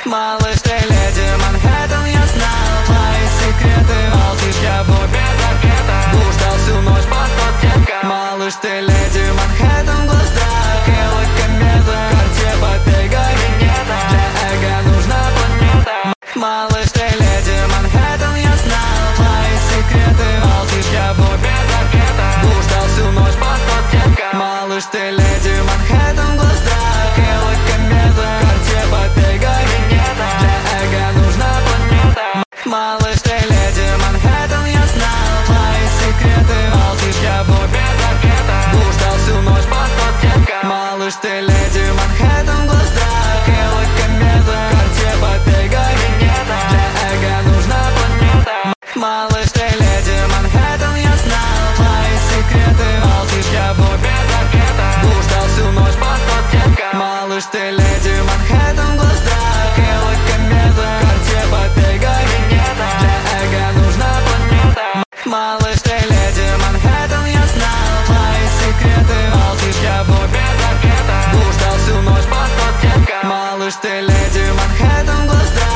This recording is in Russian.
Малыш, ты леди Манхэттен, я знал твои секреты. Молчишь, я вновь без ответа. Блуждал всю ночь под подсветкой. Малыш, ты леди